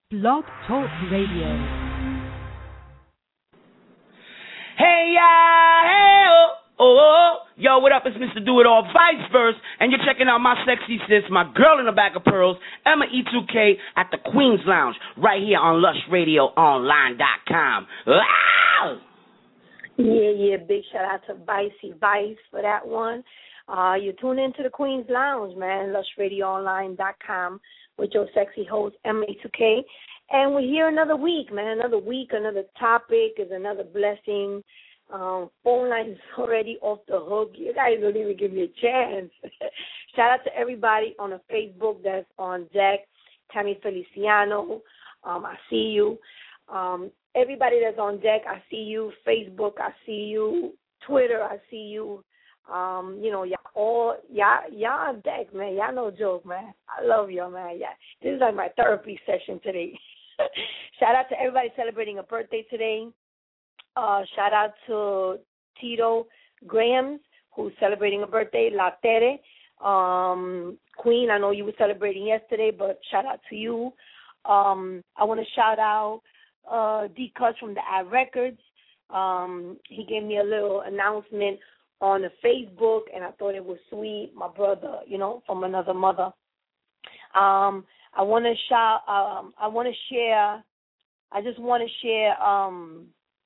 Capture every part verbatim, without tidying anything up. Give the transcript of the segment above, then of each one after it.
Blog Talk Radio. Hey, ya, hey, oh, oh, oh. Yo, what up? It's Mister Do It All, Vice Verse, and you're checking out my sexy sis, my girl in the bag of pearls, Emma E two K, at the Queen's Lounge, right here on lush radio online dot com. Wow! Yeah, yeah, big shout out to Vicey Vice for that one. Uh, you tune into the Queen's Lounge, man, lush radio online dot com with your sexy host, Emma E two K. And we're here another week, man, another week, another topic is another blessing. Um, phone line is already off the hook. You guys don't even give me a chance. Shout out to everybody on the Facebook that's on deck. Tammy Feliciano, um, I see you. Um, everybody that's on deck, I see you. Facebook, I see you. Twitter, I see you. Um, you know, y'all all y'all y'all on deck, man. Y'all no joke, man. I love y'all, man. Yeah, this is like my therapy session today. Shout out to everybody celebrating a birthday today. Uh, shout out to Tito Grahams, who's celebrating a birthday. La Tere, um, Queen, I know you were celebrating yesterday, but shout out to you. Um, I want to shout out uh, D. Cuss from the Ad Records. Um, he gave me a little announcement on the Facebook, and I thought it was sweet. My brother, you know, from another mother. Um, I want to shout. Um, I want to share. I just want to share um,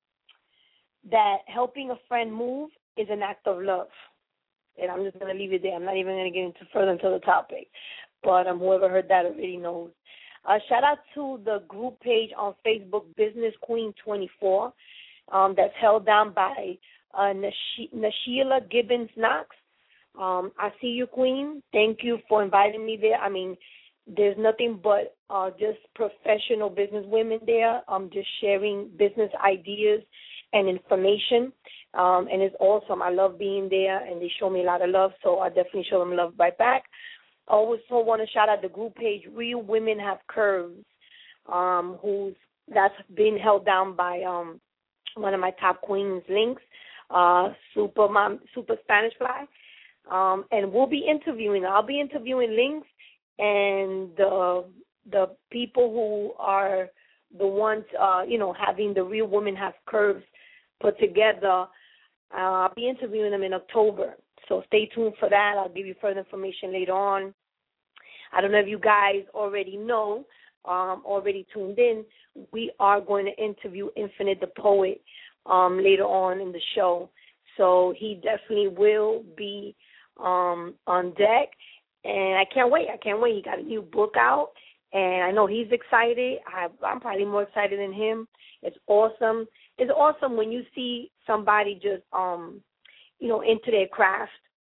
that helping a friend move is an act of love, and I'm just going to leave it there. I'm not even going to get into further into the topic, but um, whoever heard that already knows. Uh, shout out to the group page on Facebook, Business Queen twenty-four, um, that's held down by uh, Nash- Nasheela Gibbons Knox. Um, I see you, Queen. Thank you for inviting me there. I mean, there's nothing but uh, just professional business women there, um, just sharing business ideas and information, um, and it's awesome. I love being there, and they show me a lot of love, so I definitely show them love right back. I also want to shout out the group page, Real Women Have Curves, um, who's that's been held down by um, one of my top queens, Links, uh, Super Mom, Super Spanish Fly, um, and we'll be interviewing. I'll be interviewing Links and the the people who are the ones, uh, you know, having the Real Women Have Curves put together. Uh, I'll be interviewing them in October, so stay tuned for that. I'll give you further information later on. I don't know if you guys already know, um, already tuned in, we are going to interview Infinite the Poet um, later on in the show, so he definitely will be um, on deck. And I can't wait. I can't wait. He got a new book out, and I know he's excited. I, I'm probably more excited than him. It's awesome. It's awesome when you see somebody just, um, you know, into their craft,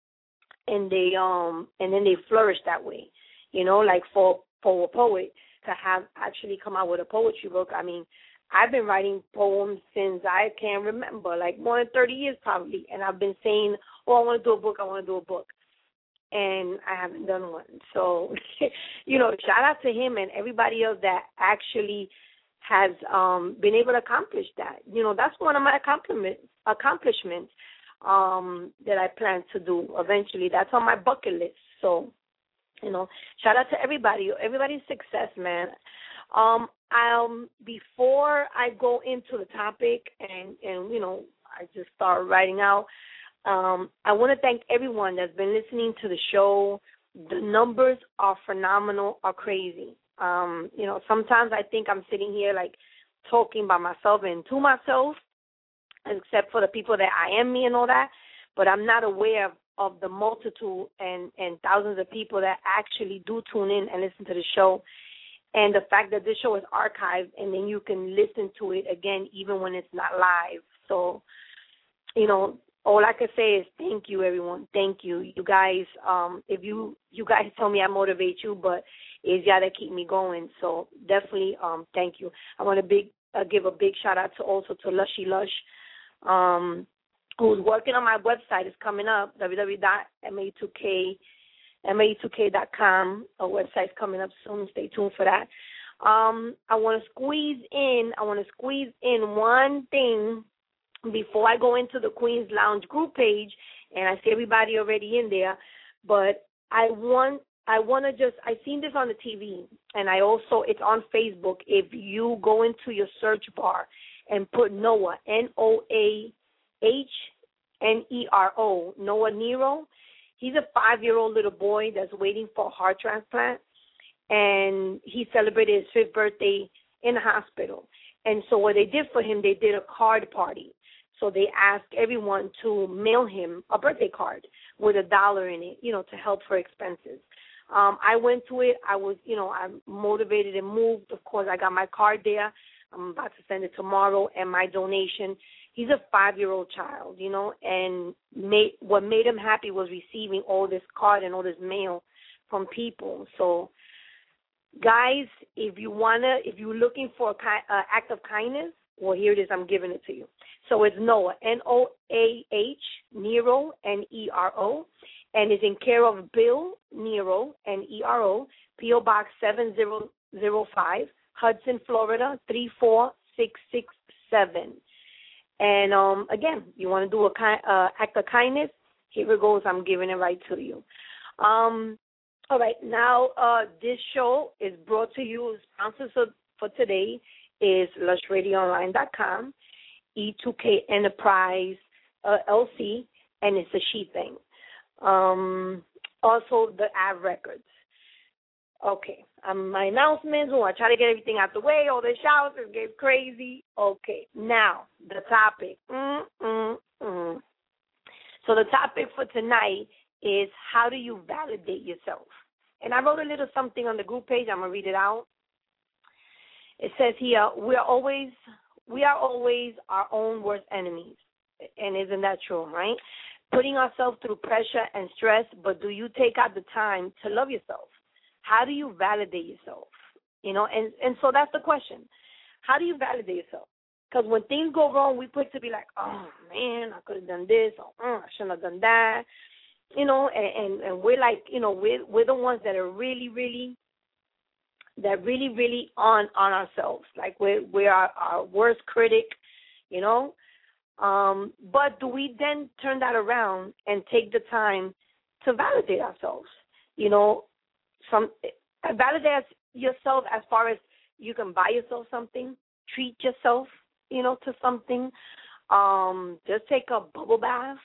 and they, um, and then they flourish that way. You know, like for for a poet to have actually come out with a poetry book. I mean, I've been writing poems since I can remember, like more than thirty years probably, and I've been saying, oh, I want to do a book. I want to do a book. And I haven't done one. So, you know, shout out to him and everybody else that actually has um, been able to accomplish that. You know, that's one of my accomplishments, accomplishments um, that I plan to do eventually. That's on my bucket list. So, you know, shout out to everybody, everybody's success, man. Um, um, before I go into the topic and, and, you know, I just start writing out, Um, I want to thank everyone that's been listening to the show. The numbers are phenomenal, are crazy. Um, you know, sometimes I think I'm sitting here like talking by myself and to myself, except for the people that I am me and all that, but I'm not aware of, of the multitude and, and thousands of people that actually do tune in and listen to the show. And the fact that this show is archived and then you can listen to it again even when it's not live. So, you know, all I can say is thank you, everyone. Thank you. You guys, um, if you you guys tell me I motivate you, but it's y'all that keep me going. So definitely um, thank you. I want to big uh, give a big shout-out to also to Lushy Lush, um, who's working on my website. It's coming up, w w w dot m a two k dot com. Our website's coming up soon. Stay tuned for that. Um, I want to squeeze in, I want to squeeze in one thing before I go into the Queen's Lounge group page, and I see everybody already in there, but I want I want to just, I seen this on the T V, and I also, it's on Facebook. If you go into your search bar and put Noah, N O A H N E R O, Noah Nero, he's a five-year-old little boy that's waiting for a heart transplant, and he celebrated his fifth birthday in the hospital. And so what they did for him, they did a card party. So they asked everyone to mail him a birthday card with a dollar in it, you know, to help for expenses. Um, I went to it. I was, you know, I'm motivated and moved. Of course, I got my card there. I'm about to send it tomorrow, and my donation. He's a five-year-old child, you know, and made, what made him happy was receiving all this card and all this mail from people. So, guys, if you wanna, if you're looking for an uh, act of kindness, well, here it is. I'm giving it to you. So it's Noah, N O A H, Nero, N E R O, and is in care of Bill Nero, N E R O, P O Box seven zero zero five, Hudson, Florida, three four six six seven. And, um, again, you want to do a ki- uh, act of kindness, here it goes. I'm giving it right to you. Um, all right, now uh, this show is brought to you, sponsors for today is lush radio online dot com, E two K Enterprise uh, L C, and it's a she thing. Um, also, the Av Records. Okay, um, my announcements. Oh, I try to get everything out the way. All the shouts it get crazy. Okay, now the topic. Mm, mm, mm. So the topic for tonight is how do you validate yourself? And I wrote a little something on the group page. I'm gonna read it out. It says here, we are always we are always our own worst enemies. And isn't that true, right? Putting ourselves through pressure and stress, but do you take out the time to love yourself? How do you validate yourself? You know, and, and so that's the question. How do you validate yourself? Because when things go wrong, we quick to be like, oh, man, I could have done this, or oh, I shouldn't have done that. You know, and, and, and we're like, you know, we're, we're the ones that are really, really that really, really on on ourselves. Like we're, we're our, our worst critic, you know. Um, but do we then turn that around and take the time to validate ourselves? You know, some validate yourself as far as you can buy yourself something, treat yourself, you know, to something. Um, just take a bubble bath.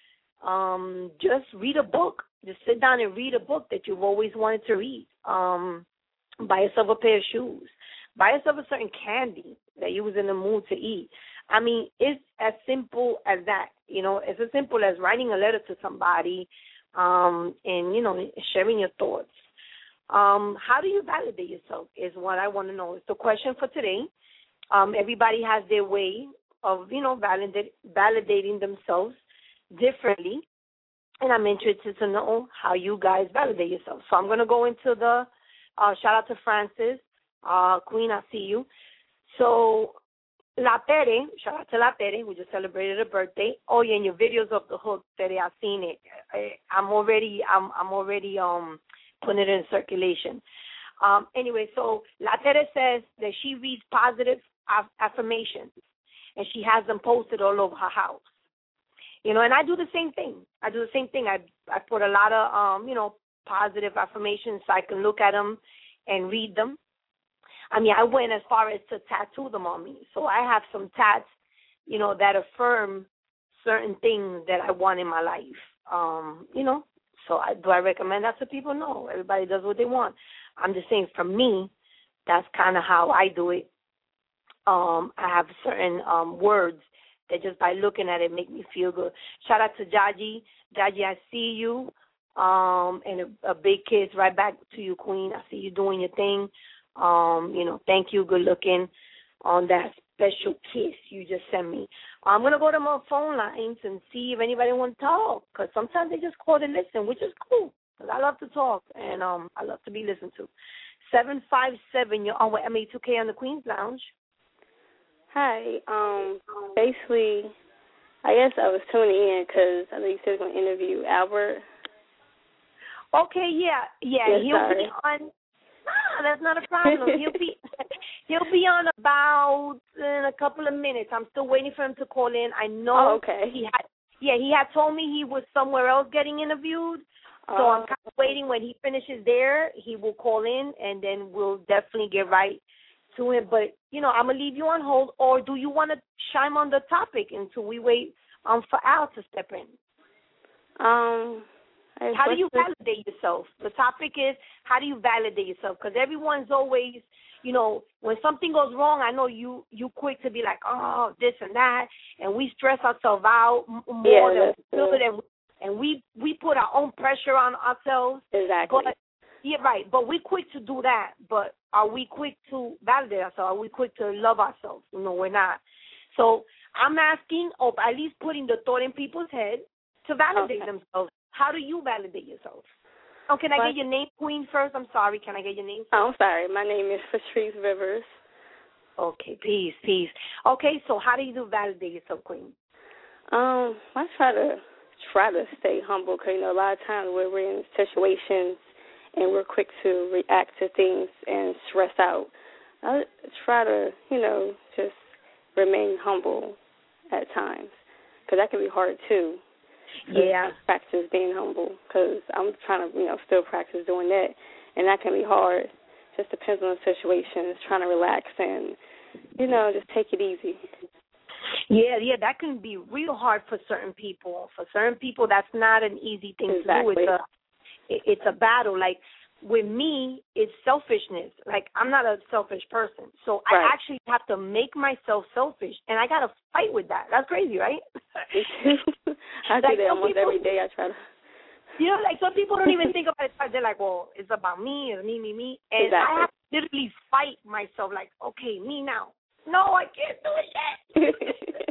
Um, just read a book. Just sit down and read a book that you've always wanted to read. Um, buy yourself a pair of shoes. Buy yourself a certain candy that you was in the mood to eat. I mean, it's as simple as that. You know, it's as simple as writing a letter to somebody um, and, you know, sharing your thoughts. Um, how do you validate yourself is what I want to know. It's the question for today. Um, everybody has their way of, you know, validate, validating themselves differently. And I'm interested to know how you guys validate yourself. So I'm going to go into the uh, shout out to Francis. Uh, Queen, I see you. So La Tere, shout out to La Tere, who just celebrated a birthday. Oh yeah, and your videos of the hook, Tere, I've seen it. I, I'm already, I'm, I'm already um putting it in circulation. Um, anyway, so La Tere says that she reads positive aff- affirmations, and she has them posted all over her house. You know, and I do the same thing. I do the same thing. I I put a lot of um, you know, positive affirmations so I can look at them and read them. I mean, I went as far as to tattoo them on me. So I have some tats, you know, that affirm certain things that I want in my life. Um, you know, so I, do I recommend that to people? No. Everybody does what they want. I'm just saying for me, that's kind of how I do it. Um, I have certain um, words that just by looking at it make me feel good. Shout out to Jaji. Jaji, I see you. Um, and a, a big kiss right back to you, Queen. I see you doing your thing. Um, you know, thank you, good looking, on that special kiss you just sent me. I'm going to go to my phone lines and see if anybody wants to talk, because sometimes they just call to listen, which is cool, because I love to talk, and um, I love to be listened to. seven five seven, you're on with M A two K on the Queen's Lounge. Hi. Um, basically, I guess I was tuning in because I know you said you're going to interview Albert. Okay, yeah, yeah, yes, he'll sorry. be on. Ah, that's not a problem. He'll be he'll be on about in a couple of minutes. I'm still waiting for him to call in. I know. Oh, okay. He had yeah he had told me he was somewhere else getting interviewed. So Uh, I'm kind of waiting. When he finishes there, he will call in, and then we'll definitely get right to him. But, you know, I'm going to leave you on hold, or do you want to chime on the topic until we wait um, for Al to step in? Um, How do you validate yourself? The topic is, how do you validate yourself? Because everyone's always, you know, when something goes wrong, I know you you quick to be like, oh, this and that, and we stress ourselves out m- more Yeah, than we should, and, and we, we put our own pressure on ourselves. Exactly. But, yeah, right. But we're quick to do that. But are we quick to validate ourselves? Are we quick to love ourselves? No, we're not. So I'm asking, or at least putting the thought in people's head to validate Okay. themselves. How do you validate yourself? Oh, can I What? get your name, Queen, first? I'm sorry. Can I get your name? Oh, I'm sorry. My name is Patrice Rivers. Okay, peace, peace. Okay, so how do you do validate yourself, Queen? Um, I try to try to stay humble because, you know, a lot of times where we're in situations and we're quick to react to things and stress out, I try to, you know, just remain humble at times because that can be hard, too. Yeah. Practice being humble because I'm trying to, you know, still practice doing that, and that can be hard. Just depends on the situation. It's trying to relax and, you know, just take it easy. Yeah, yeah, that can be real hard for certain people. For certain people, that's not an easy thing Exactly. to do. It's a, it- it's a battle. Like, with me, it's selfishness. Like, I'm not a selfish person. So Right. I actually have to make myself selfish, and I got to fight with that. That's crazy, right? Me too. I do Like, that some almost people- every day. I try to. You know, like, some people don't even think about it. They're like, well, it's about me, it's me, me, me. And Exactly. I have to literally fight myself, like, okay, me now. No, I can't do it yet.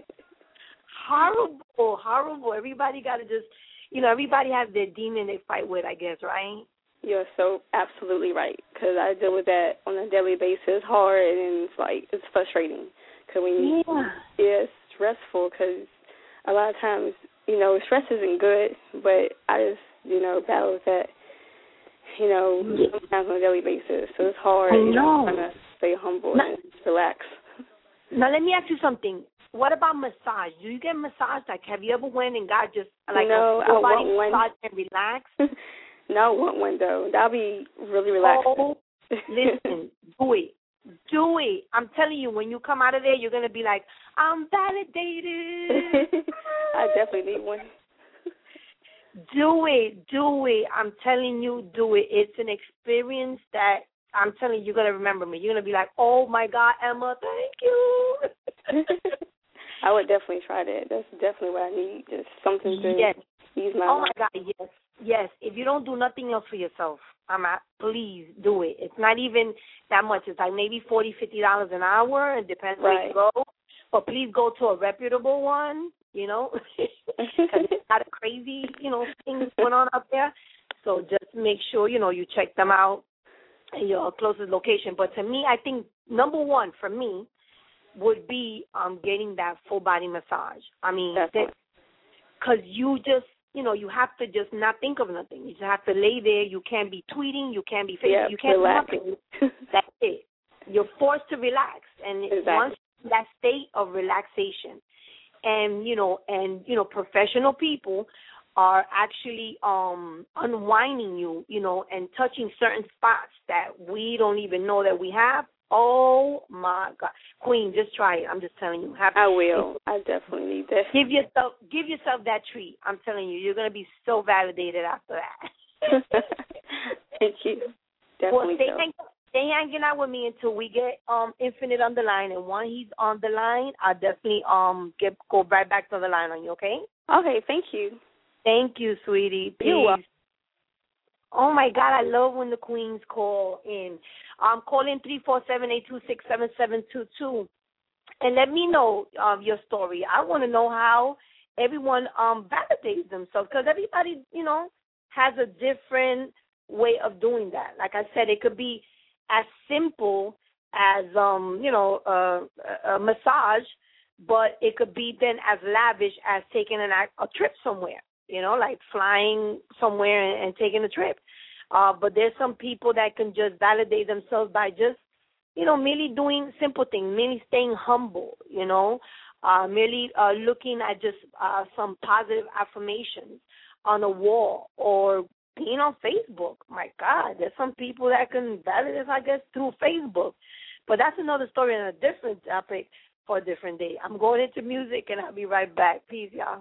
Horrible, horrible. Everybody got to just, you know, everybody has their demon they fight with, I guess, right? You're so absolutely right because I deal with that on a daily basis. It's hard and it's like it's frustrating because when you, Yeah. yeah, it's stressful because a lot of times, you know, stress isn't good, but I just, you know, battle with that, you know, sometimes on a daily basis. So it's hard, I you know, know. trying to stay humble No. and relax. Now, let me ask you something. What about massage? Do you get massage? Like, have you ever went and got just like No, a I full body want one. massage and relax? No, I want one though. That'll be really relaxing. Oh, listen, do it. Do it. I'm telling you, when you come out of there, you're going to be like, I'm validated. I definitely need one. Do it. Do it. I'm telling you, do it. It's an experience that I'm telling you, you're going to remember me. You're going to be like, oh, my God, Emma, thank you. I would definitely try that. That's definitely what I need, just something to Yes. ease my Oh, mind. my God, yes. Yes. If you don't do nothing else for yourself, I'm at, please do it. It's not even that much. It's like maybe forty dollars, fifty dollars an hour. It depends where Right. you go. But please go to a reputable one, you know, because there's a lot of crazy, you know, things going on up there. So just make sure, you know, you check them out at your closest location. But to me, I think number one for me would be um, getting that full body massage. I mean, because you just, you know, you have to just not think of nothing. You just have to lay there. You can't be tweeting. You can't be facing. Yep, you can't relaxing. do nothing. That's it. You're forced to relax. And Exactly. once that state of relaxation, and, you know, and, you know, professional people are actually um, unwinding you, you know, and touching certain spots that we don't even know that we have. Oh, my God. Queen, just try it. I'm just telling you. Have, I will. I definitely need that. Give yourself give yourself that treat. I'm telling you. You're going to be so validated after that. Thank you. Definitely Well, stay, so. hang, stay hanging out with me until we get um Infinite on the line. And when he's on the line, I'll definitely um get go right back to the line on you, okay? Okay, thank you. Thank you, sweetie. Peace. You're welcome. Oh, my God, I love when the queens call in. Um, call in three four seven, eight two six, seven seven two two and let me know um, your story. I want to know how everyone um, validates themselves because everybody, you know, has a different way of doing that. Like I said, it could be as simple as, um, you know, uh, a massage, but it could be then as lavish as taking an, a trip somewhere. You know, like flying somewhere and, and taking a trip. Uh, but there's some people that can just validate themselves by just, you know, merely doing simple things, merely staying humble, you know, uh, merely uh, looking at just uh, some positive affirmations on a wall or being on Facebook. My God, there's some people that can validate this, I guess, through Facebook. But that's another story and a different topic for a different day. I'm going into music, and I'll be right back. Peace, y'all.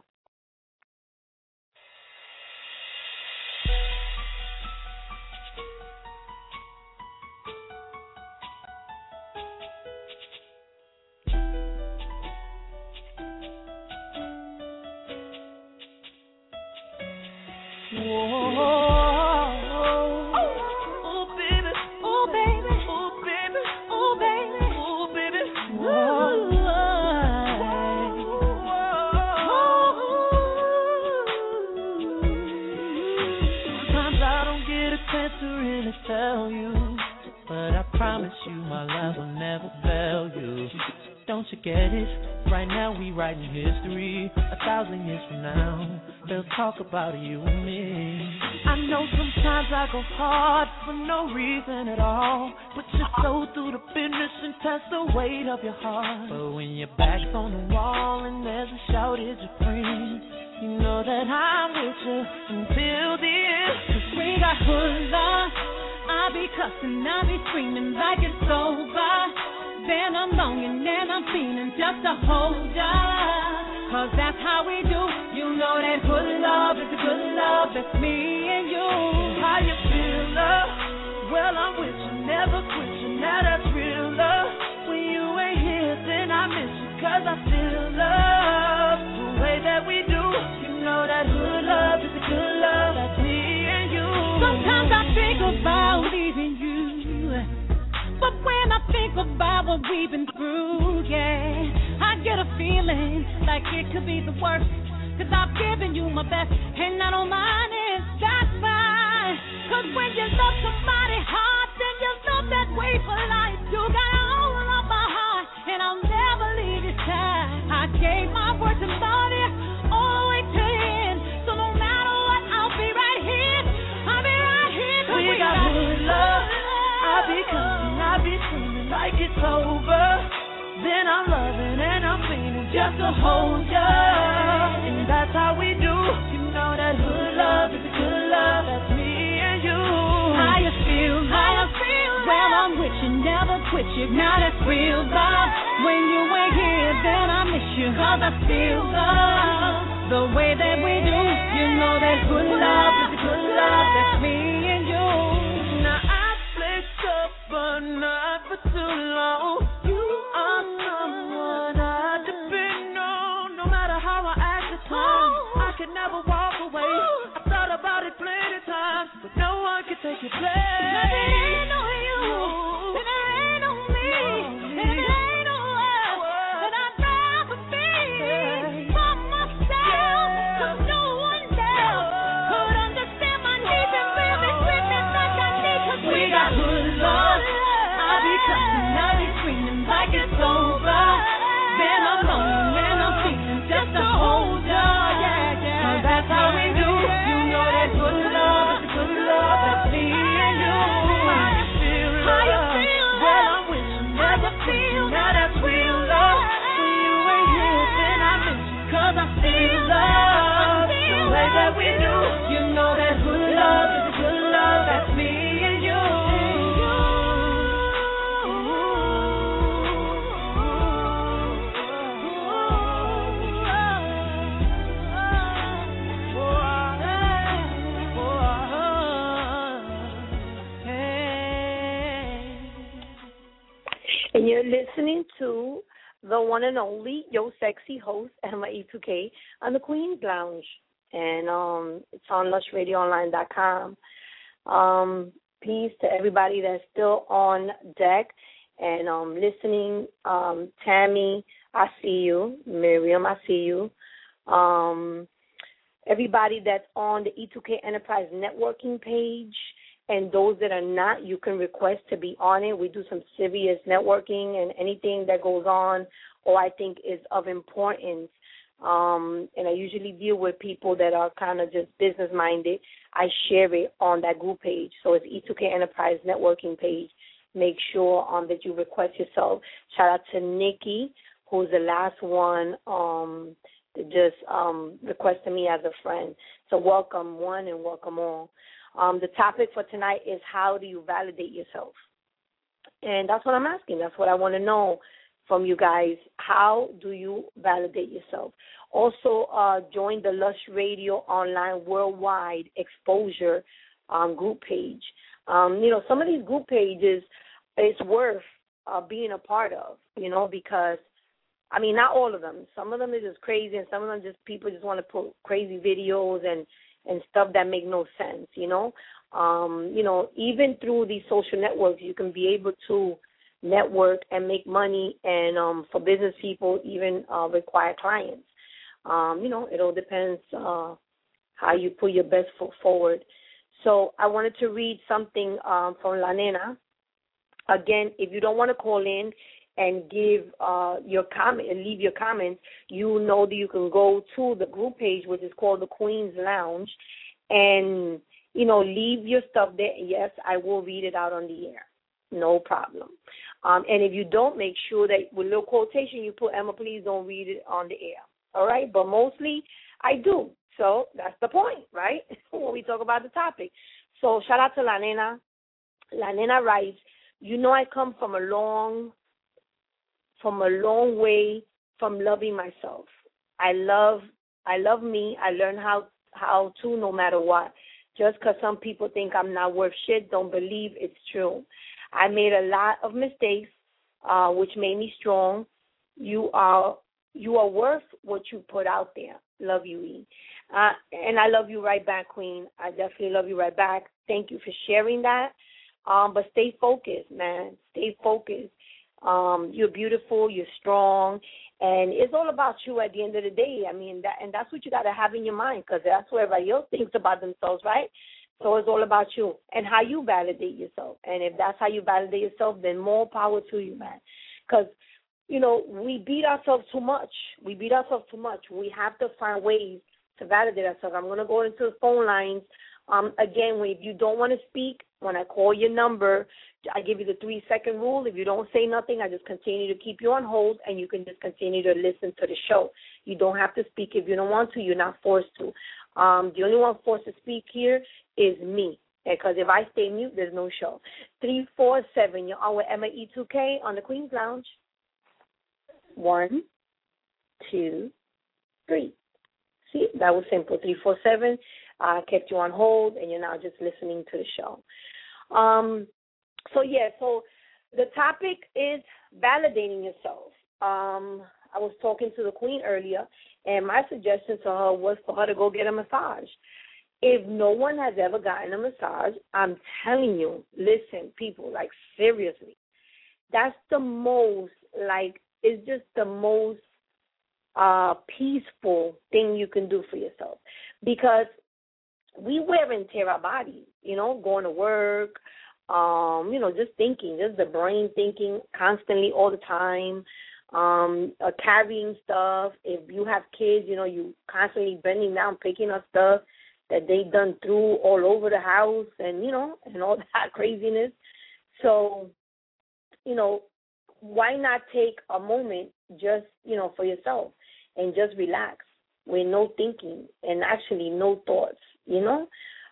Tell you, but I promise you my love will never fail you. Don't you get it? Right now we writing history. A thousand years from now, they'll talk about you and me. I know sometimes I go hard for no reason at all. Put your soul through the business and test the weight of your heart. But when your back's on the wall and there's a shortage of friends, you know that I'm with you until the end. 'Cause we got hood love. I be cussing, I be screaming like it's over. Then I'm longing and I'm feeling just to hold ya. 'Cause that's how we do. You know that good love is a good love. That's me and you. How you feel, love? Well, I'm with you, never quit you. Now that's real love. When you ain't here, then I miss you. 'Cause I feel love the way that we do. You know that good love is a good love. That's me and you. Sometimes I think about leaving you, but when I think about what we've been through, yeah, I get a feeling like it could be the worst. 'Cause I've given you my best, and I don't mind it, that's fine. 'Cause when you love somebody hard, then you love that way for life. You got all of my heart, and I'll never leave your side. I gave my word to love you all the way to the end. So no matter what, I'll be right here. I'll be right here. 'Cause we, we got good love. I'll be cussing, I'll be screaming like it's over. Then I'm loving and I'm feeling just to hold ya. And that's how we do. You know that good love is a good love. That's me and you. How you feel, how you feel. Well, I'm with you, never quit you. Now that's real love. When you ain't here, then I miss you. 'Cause I feel love the way that we do. You know that good love is a good love. That's me and you. Now I've played tough, but not for too long. You are someone I depend on. No matter how I act at times, I can never walk away. I thought about it plenty times, but no one can take your place. And it ain't on you, and it ain't on me, and it ain't on us. And I'd rather be for myself, 'cause no one else could understand my needs and feel me screaming like I need. 'Cause we got good love. I'll be cussing, I'll be screaming like it's over. Then I'm lonely and I'm feeling just to hold ya. Yeah, yeah. 'Cause that's how we do. You know that good love is a good love. That's me and you. How you feel, how you feel? Well, I'm with you, never feel. Now that's real love. When you ain't here, then I miss you. 'Cause I feel love the way that we do. You know that good love is a good love. That's me and you. And you're listening to the one and only Yo Sexy host, Emma E two K, on the Queen's Lounge. And um, it's on lush radio online dot com. Um, peace to everybody that's still on deck and um, listening. Um, Tammy, I see you. Miriam, I see you. Um, everybody that's on the E two K Enterprise networking page. And those that are not, you can request to be on it. We do some serious networking, and anything that goes on or I think is of importance. Um, and I usually deal with people that are kind of just business-minded. I share it on that group page. So it's E two K Enterprise networking page. Make sure um, that you request yourself. Shout out to Nikki, who's the last one um, that just um, requested me as a friend. So welcome one and welcome all. Um, the topic for tonight is how do you validate yourself? And that's what I'm asking. That's what I want to know from you guys. How do you validate yourself? Also, uh, join the Lush Radio Online Worldwide Exposure um, group page. Um, you know, some of these group pages, it's worth uh, being a part of, you know, because, I mean, not all of them. Some of them are just crazy, and some of them just people just want to put crazy videos and, and stuff that make no sense, you know. Um, you know, even through these social networks, you can be able to network and make money, and um, for business people, even uh, require clients. Um, you know, it all depends uh, how you put your best foot forward. So I wanted to read something um, from La Nena. Again, if you don't want to call in and give uh, your comment and leave your comments, you know that you can go to the group page, which is called the Queen's Lounge, and, you know, leave your stuff there. Yes, I will read it out on the air. No problem. Um, and if you don't, make sure that with little quotation you put, Emma, please don't read it on the air. All right? But mostly I do. So that's the point, right, when we talk about the topic. So shout out to La Nena. La Nena writes, you know, I come from a long, from a long way from loving myself. I love, I love me. I learn how, how to, no matter what. Just because some people think I'm not worth shit, don't believe it's true. I made a lot of mistakes, uh, which made me strong. You are, you are worth what you put out there. Love you, E. Uh, and I love you right back, Queen. I definitely love you right back. Thank you for sharing that. Um, but stay focused, man. Stay focused. Um, you're beautiful. You're strong. And it's all about you at the end of the day. I mean, that, and that's what you got to have in your mind, because that's what everybody else thinks about themselves, right? So it's all about you and how you validate yourself. And if that's how you validate yourself, then more power to you, man. Because, you know, we beat ourselves too much. We beat ourselves too much. We have to find ways to validate ourselves. I'm going to go into the phone lines. Um, again, if you don't want to speak, when I call your number, I give you the three-second rule. If you don't say nothing, I just continue to keep you on hold, and you can just continue to listen to the show. You don't have to speak if you don't want to. You're not forced to. Um, the only one forced to speak here is me, because if I stay mute, there's no show. three four seven, you're on with Emma E two K on the Queen's Lounge. One, two, three. See, that was simple. three four seven. I uh, kept you on hold, and you're now just listening to the show. Um, so, yeah, so the topic is validating yourself. Um, I was talking to the Queen earlier, and my suggestion to her was for her to go get a massage. If no one has ever gotten a massage, I'm telling you, listen, people, like, seriously, that's the most, like, it's just the most uh, peaceful thing you can do for yourself. Because we wear and tear our bodies, you know, going to work, um, you know, just thinking, just the brain thinking constantly all the time, um, uh, carrying stuff. If you have kids, you know, you constantly bending down, picking up stuff that they done threw all over the house, and, you know, and all that craziness. So, you know, why not take a moment just, you know, for yourself and just relax with no thinking and actually no thoughts, you know?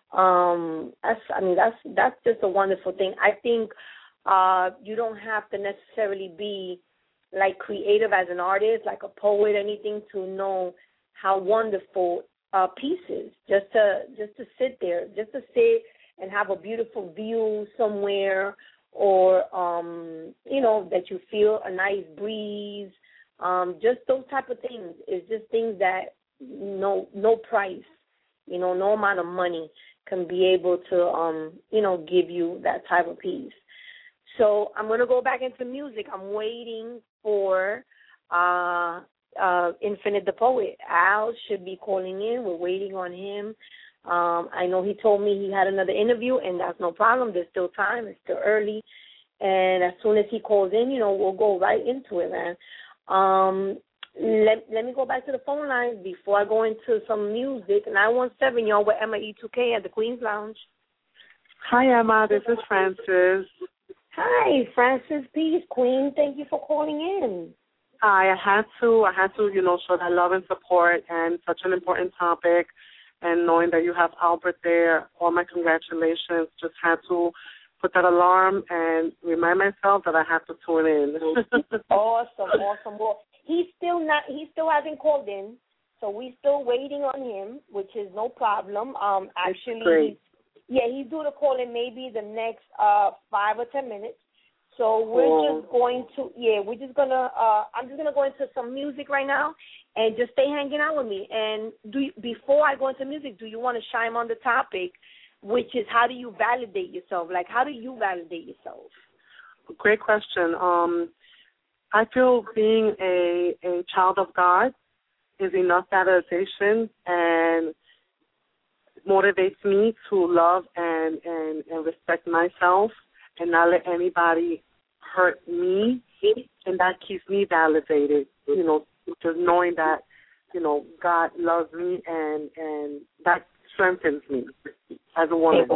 Um, that's, I mean, that's that's just a wonderful thing. I think uh, you don't have to necessarily be, like, creative as an artist, like a poet or anything, to know how wonderful uh, peace is. Just to, just to sit there, just to sit and have a beautiful view somewhere, or, um, you know, that you feel a nice breeze. Um, just those type of things. It's just things that no no price, you know, no amount of money can be able to, um, you know, give you that type of peace. So I'm going to go back into music. I'm waiting for uh, uh, Infinite the Poet. Al should be calling in. We're waiting on him. Um, I know he told me he had another interview, and that's no problem. There's still time. It's still early. And as soon as he calls in, you know, we'll go right into it, man. Um, let, let me go back to the phone lines before I go into some music. nine one seven, y'all, with Emma E two K at the Queen's Lounge. Hi, Emma. This is Francis. Hi, Francis. Peace, Queen. Thank you for calling in. Hi. I had to, I had to, you know, show that love and support, and such an important topic. and knowing that you have Albert there, all my congratulations. Just had to put that alarm and remind myself that I have to tune in. Awesome, awesome. Well, he's still not. He still hasn't called in, so we're still waiting on him, which is no problem. Um, actually, he's, yeah, he's due to call in maybe the next uh five or ten minutes. So we're cool. just going to, yeah, we're just gonna. Uh, I'm just gonna go into some music right now, and just stay hanging out with me. And do you, before I go into music, do you want to chime on the topic, which is how do you validate yourself? Like, how do you validate yourself? Great question. Um, I feel being a, a child of God is enough validation and motivates me to love and, and, and respect myself and not let anybody hurt me, and that keeps me validated, you know, just knowing that, you know, God loves me and, and that strengthens me as a woman.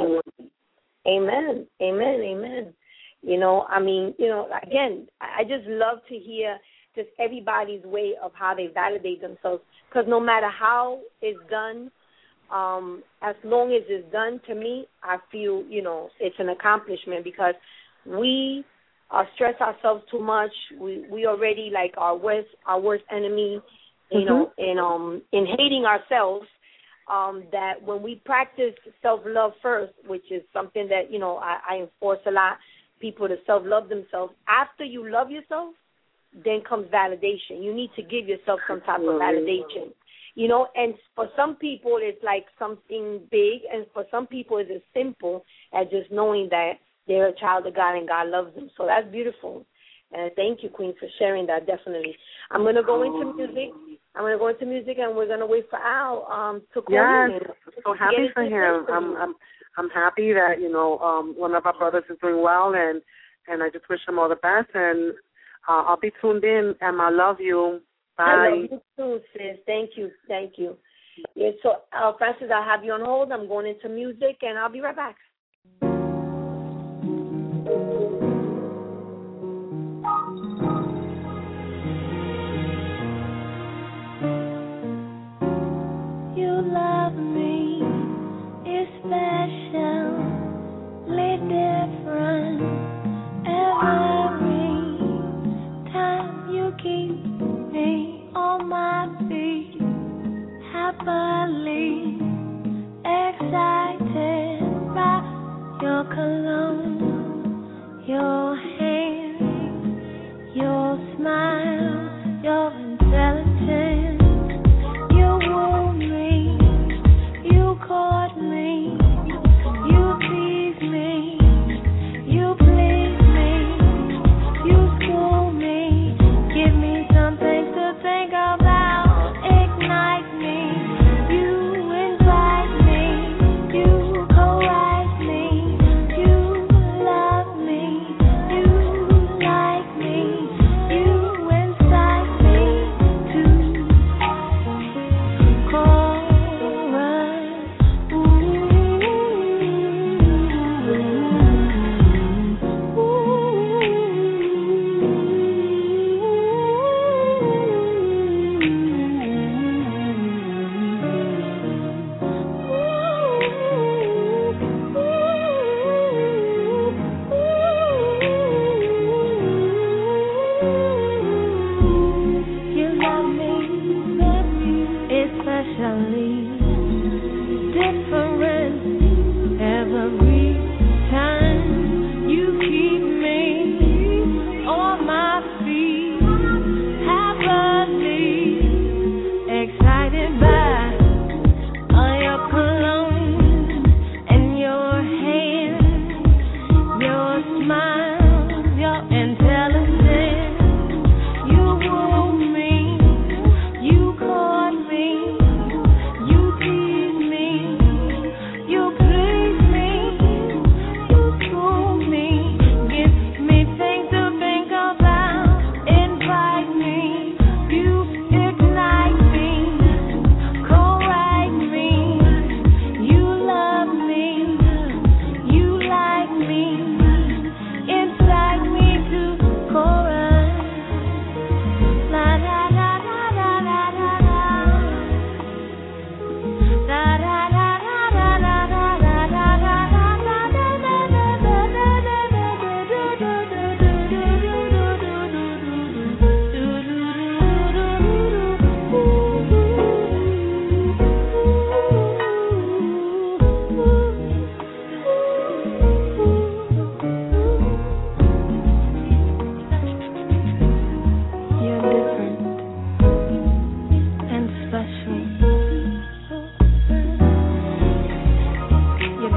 Amen. Amen. Amen. You know, I mean, you know, again, I just love to hear just everybody's way of how they validate themselves, because no matter how it's done, um, as long as it's done, to me, I feel, you know, it's an accomplishment, because we uh, stress ourselves too much. We we already like our worst our worst enemy, you mm-hmm. know, in um in hating ourselves. Um, that when we practice self-love first, which is something that, you know, I, I enforce a lot, people to self-love themselves. After you love yourself, then comes validation. You need to give yourself some type of validation. You know, and for some people it's like something big, and for some people it's as simple as just knowing that they're a child of God and God loves them. So that's beautiful. And thank you, Queen, for sharing that, definitely. I'm going to go into music. I'm going to go into music, and we're going to wait for Al um, to call yes, in. Yes, so happy for him. I'm, I'm I'm happy that, you know, um, one of our brothers is doing well, and, and I just wish him all the best. And uh, I'll be tuned in, and I love you. Bye. I love you too, sis. Thank you. Thank you. Yeah, so, uh, Francis, I'll have you on hold. I'm going into music, and I'll be right back. You love me, it's special, different. Every time you keep me on my feet, happily excited by your cologne, your hair, your smile, your intelligence. You woo me, you court me, you tease me, you please me, you school me, give me something to think about, ignite me, you invite me, you co-write me, you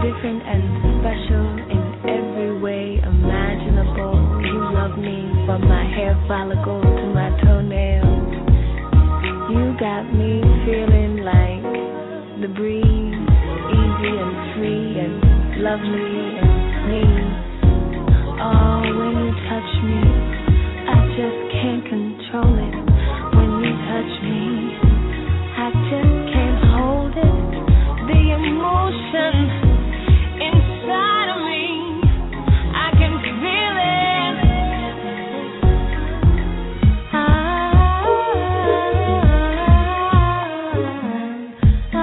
different and special in every way imaginable. You love me from my hair follicle to my toenails. You got me feeling like the breeze, easy and free and lovely and clean. Oh, when you touch me, I just can't control it. When you touch me, I just can't hold it. The emotion inside of me, I can feel it. I, I,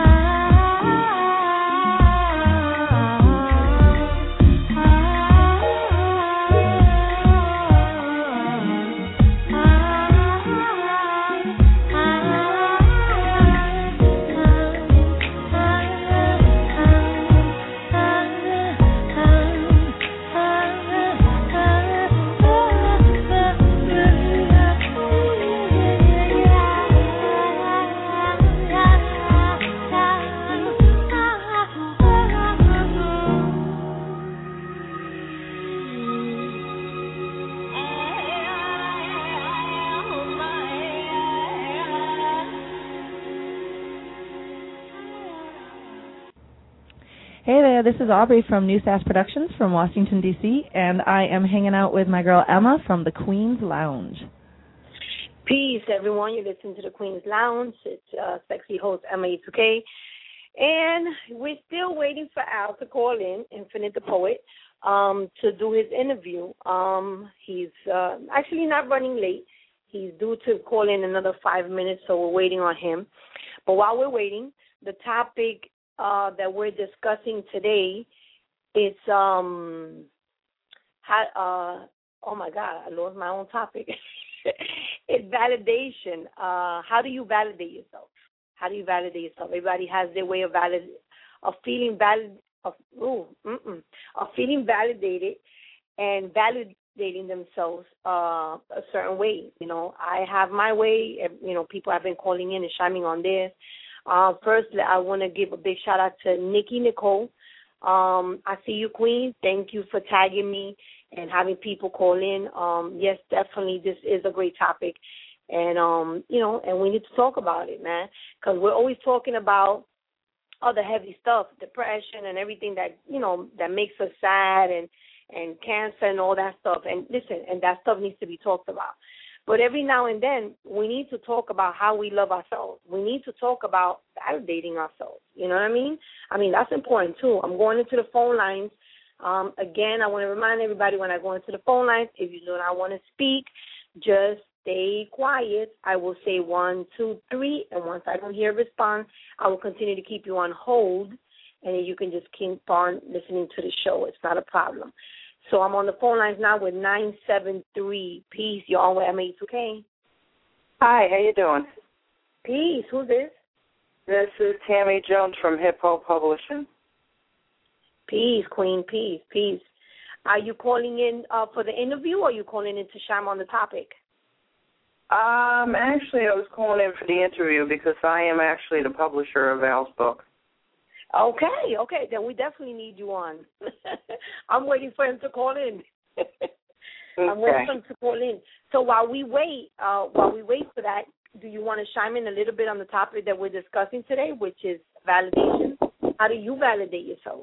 Hey there, this is Aubrey from New Sass Productions from Washington, D C, and I am hanging out with my girl Emma from the Queen's Lounge. Peace, everyone. You're listening to the Queen's Lounge. It's uh, sexy host Emma E two K. And we're still waiting for Al to call in, Infinite the Poet, um, to do his interview. Um, he's uh, actually not running late. He's due to call in another five minutes, so we're waiting on him. But while we're waiting, the topic Uh, that we're discussing today is um how uh oh my God, I lost my own topic. It's validation. Uh, how do you validate yourself? How do you validate yourself? Everybody has their way of valid of feeling valid of ooh, mm-mm, of feeling validated and validating themselves uh, a certain way. You know, I have my way. You know, people have been calling in and chiming on this. Uh, first, I want to give a big shout out to Nikki Nicole. Um, I see you, Queen. Thank you for tagging me and having people call in. Um, yes, definitely, this is a great topic, and um, you know, and we need to talk about it, man, because we're always talking about other heavy stuff, depression and everything that you know that makes us sad, and and cancer and all that stuff. And listen, and that stuff needs to be talked about. But every now and then, we need to talk about how we love ourselves. We need to talk about validating ourselves. You know what I mean? I mean, that's important, too. I'm going into the phone lines. Um, again, I want to remind everybody when I go into the phone lines, if you do not want to speak, just stay quiet. I will say one, two, three, and once I don't hear a response, I will continue to keep you on hold, and then you can just keep on listening to the show. It's not a problem. So I'm on the phone lines now with nine seven three. Peace. You're on with M A two K. Hi, how you doing? Peace. Who's this? This is Tammy Jones from Hip Hop Publishing. Peace, Queen. Peace, peace. Are you calling in uh, for the interview, or are you calling in to chime on the topic? Um, actually, I was calling in for the interview because I am actually the publisher of Al's book. Okay, okay, then we definitely need you on. I'm waiting for him to call in. I'm waiting for him to call in. So while we wait, uh, while we wait for that, do you want to chime in a little bit on the topic that we're discussing today, which is validation? How do you validate yourself?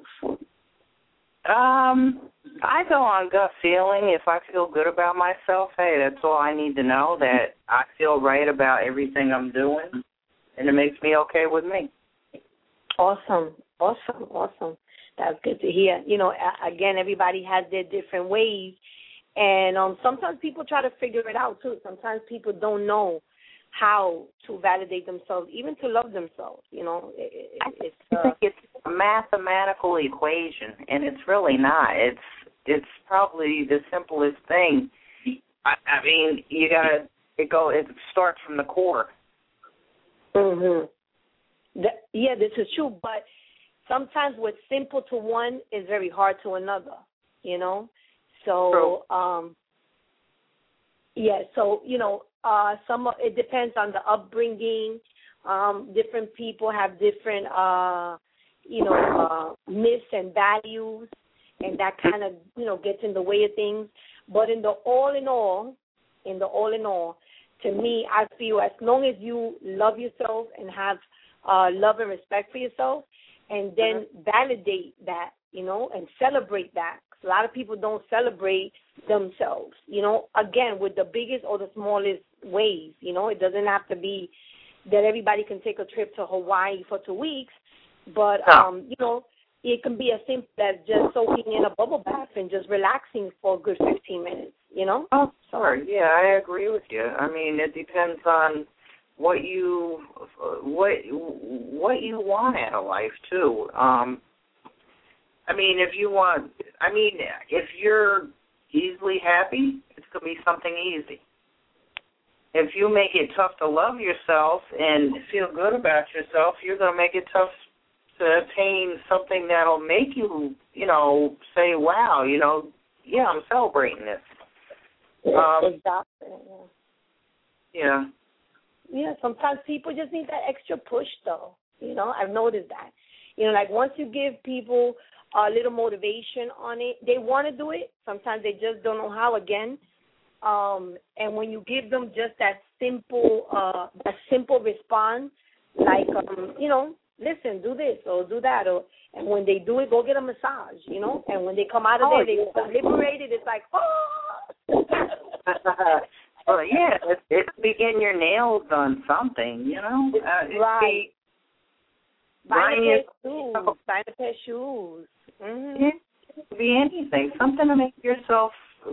Um, I go on gut feeling. If I feel good about myself, hey, that's all I need to know, that I feel right about everything I'm doing, and it makes me okay with me. Awesome, awesome, awesome. That's good to hear. You know, again, everybody has their different ways, and um, sometimes people try to figure it out, too. Sometimes people don't know how to validate themselves, even to love themselves, you know. It, it, it's, uh, I think it's a mathematical equation, and it's really not. It's it's probably the simplest thing. I, I mean, you got to it go. It starts from the core. Mm-hmm. The, yeah, this is true, but sometimes what's simple to one is very hard to another, you know. So, um, yeah, so, you know, uh, some it depends on the upbringing. Um, different people have different uh, you know, uh, myths and values, and that kind of, you know, gets in the way of things. But in the all in all, in the all in all, to me, I feel as long as you love yourself and have uh, love and respect for yourself, and then mm-hmm. validate that, you know, and celebrate that. A lot of people don't celebrate themselves, you know, again, with the biggest or the smallest ways. You know, it doesn't have to be that everybody can take a trip to Hawaii for two weeks, but, um, you know, it can be as simple as just soaking in a bubble bath and just relaxing for a good fifteen minutes, you know? Oh, sorry. Yeah, I agree with you. I mean, it depends on what you what what you want out of life, too. Um I mean, if you want, I mean, if you're easily happy, it's going to be something easy. If you make it tough to love yourself and feel good about yourself, you're going to make it tough to attain something that'll make you, you know, say, wow, you know, yeah, I'm celebrating this. Um, exactly. Yeah. yeah. Yeah, sometimes people just need that extra push, though. You know, I've noticed that. You know, like once you give people a little motivation on it, they want to do it. Sometimes they just don't know how again. Um, and when you give them just that simple, uh, that simple response, like, um, you know, listen, do this or do that, or and when they do it, go get a massage, you know. And when they come out of oh, there, they feel liberated. It's like, oh. Well, yeah, it, it could be getting your nails done, something, you know. Uh, right. Buying a pair of shoes. Buying a pair of shoes. Mm-hmm. It could be anything. Something to make yourself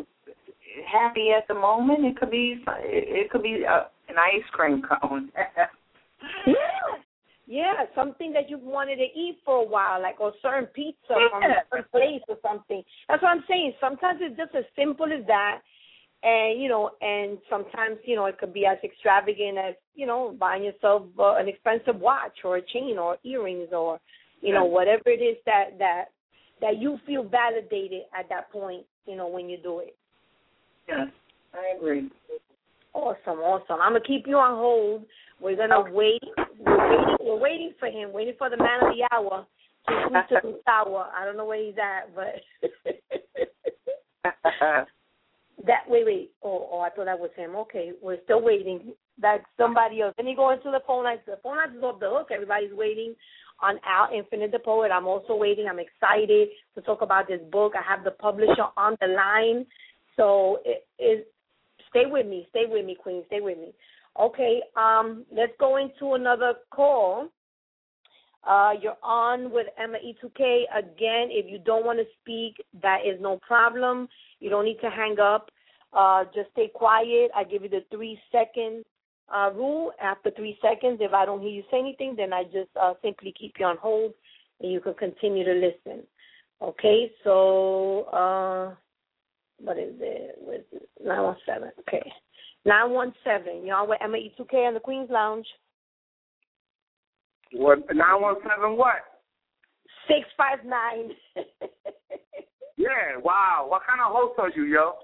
happy at the moment. It could be it could be a, an ice cream cone. yeah, yeah, something that you've wanted to eat for a while, like or certain pizza yeah. from a certain place or something. That's what I'm saying. Sometimes it's just as simple as that. And, you know, and sometimes, you know, it could be as extravagant as, you know, buying yourself uh, an expensive watch or a chain or earrings or, you know, whatever it is that, that that you feel validated at that point, you know, when you do it. Yes, I agree. Awesome, awesome. I'm going to keep you on hold. We're going to okay. wait. We're waiting, we're waiting for him, waiting for the man of the hour to to tower. I don't know where he's at, but... That wait, wait. Oh, oh, I thought that was him. Okay, we're still waiting. That's somebody else. Then he go into the phone lines. The phone lines is off the hook. Everybody's waiting on Al Infinite the Poet. I'm also waiting. I'm excited to talk about this book. I have the publisher on the line. So it is. Stay with me. Stay with me, Queen. Stay with me. Okay. Um. Let's go into another call. Uh, you're on with Emma E two K. Again, if you don't want to speak, that is no problem. You don't need to hang up. Uh, just stay quiet. I give you the three-second uh, rule. After three seconds, if I don't hear you say anything, then I just uh, simply keep you on hold, and you can continue to listen. Okay, so uh, what is it? What is it? nine one seven. Okay. nine one seven. You're on with Emma E two K on the Queen's Lounge. What, nine one seven what? six five nine. Yeah, wow. What kind of host are you, yo?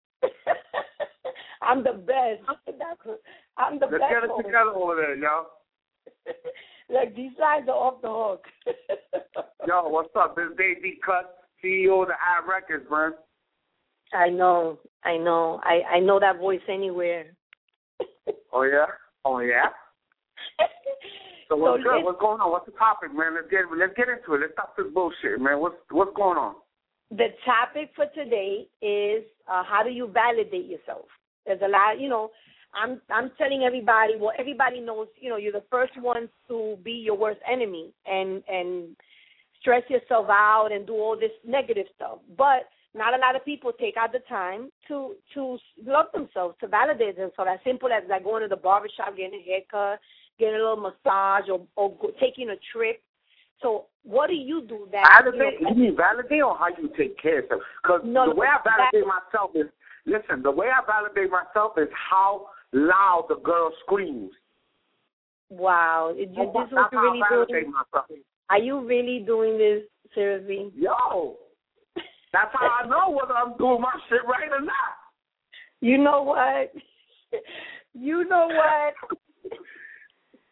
I'm the best. I'm the Let's best. Let's get it host. together over there, yo. Like, these guys are off the hook. Yo, what's up? This is Dave D. Cut, C E O of the Ad Records, man. I know. I know. I, I know that voice anywhere. Oh, yeah? Oh, yeah? So what's so good? What's going on? What's the topic, man? Let's get let's get into it. Let's stop this bullshit, man. What's what's going on? The topic for today is uh, how do you validate yourself? There's a lot, you know. I'm I'm telling everybody. Well, everybody knows, you know, you're the first ones to be your worst enemy and and stress yourself out and do all this negative stuff. But not a lot of people take out the time to to love themselves, to validate themselves. As simple as like going to the barbershop, getting a haircut, getting a little massage, or, or go, taking a trip. So what do you do that? Validate? You, know, you mean validate or how you take care of yourself? Because no, the way I validate myself is, listen, the way I validate myself is how loud the girl screams. Wow. You, this is what you're really doing? Myself. Are you really doing this, seriously? Yo. That's how I know whether I'm doing my shit right or not. You know what? You know what?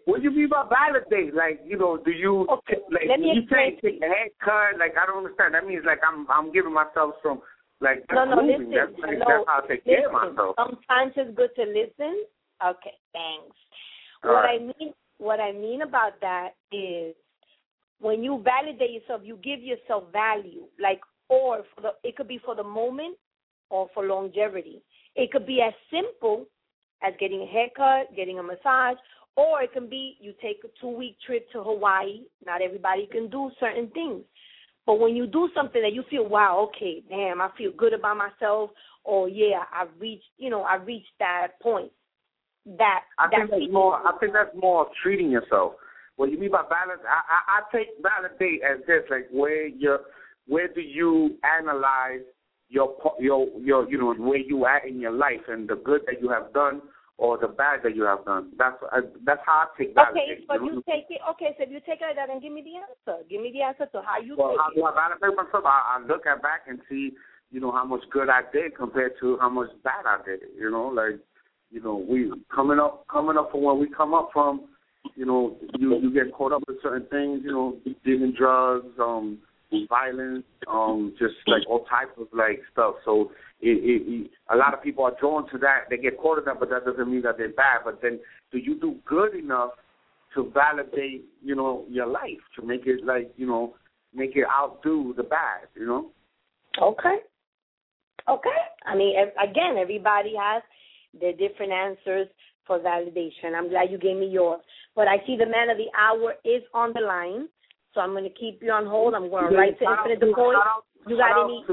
what do you mean by validate? Like, you know, do you okay, like let me you explain take a haircut? Like, I don't understand. That means like I'm I'm giving myself some like no, no, improving. listen, That's, like, no, that's how I take listen. care of myself. Sometimes it's good to listen. Okay, thanks. All what right. I mean, what I mean about that is when you validate yourself, you give yourself value. Like, or for the, it could be for the moment or for longevity. It could be as simple as getting a haircut, getting a massage, or it can be you take a two-week trip to Hawaii. Not everybody can do certain things. But when you do something that you feel, wow, okay, damn, I feel good about myself, or yeah, I've reached, you know, I've reached that point. That I that think that's more. I think that's more of treating yourself. What you mean by balance? I, I, I take validate as this, like where you, where do you analyze your your your you know where you at in your life and the good that you have done or the bad that you have done. That's uh, that's how I take validate. Okay, but you, know? you take it. Okay, so if you take it like that, then give me the answer. Give me the answer to how you well, take how it. do I validate myself? I, I look at back and see, you know, how much good I did compared to how much bad I did. You know, like. You know, we coming up, coming up from where we come up from. You know, you you get caught up with certain things. You know, dealing drugs, um, violence, um, just like all types of like stuff. So it, it, it, a lot of people are drawn to that. They get caught in that, but that doesn't mean that they're bad. But then, do you do good enough to validate, you know, your life to make it like, you know, make it outdo the bad? You know. Okay. Okay. I mean, again, everybody has the different answers for validation. I'm glad you gave me yours. But I see the man of the hour is on the line, so I'm going to keep you on hold. I'm going to write to Infinite the Poet. You got any?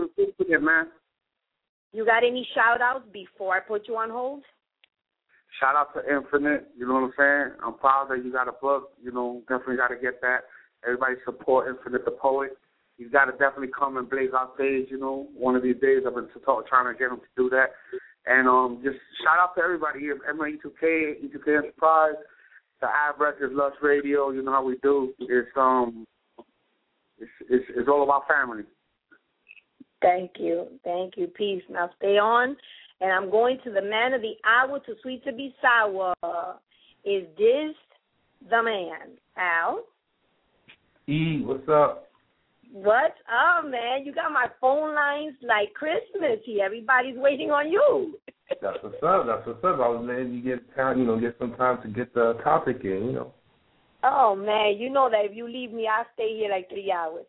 You got any shout outs before I put you on hold? Shout out to Infinite. You know what I'm saying? I'm proud that you got a book. You know, definitely got to get that. Everybody support Infinite the Poet. He's got to definitely come and blaze our stage. You know, one of these days I've been talk, trying to get him to do that. And um, just shout out to everybody here, M A E two K, E two K Enterprise, the Ab Records, Lush Radio. You know how we do. It's um, it's it's, it's all about family. Thank you, thank you. Peace. Now stay on, and I'm going to the man of the hour, too sweet to be sour. Is this the man, Al? E, what's up? What? Oh, man, you got my phone lines like Christmas here. Everybody's waiting on you. That's what's up. That's what's up. I was letting you get time, you know, get some time to get the topic in, you know. Oh, man, you know that if you leave me, I'll stay here like three hours.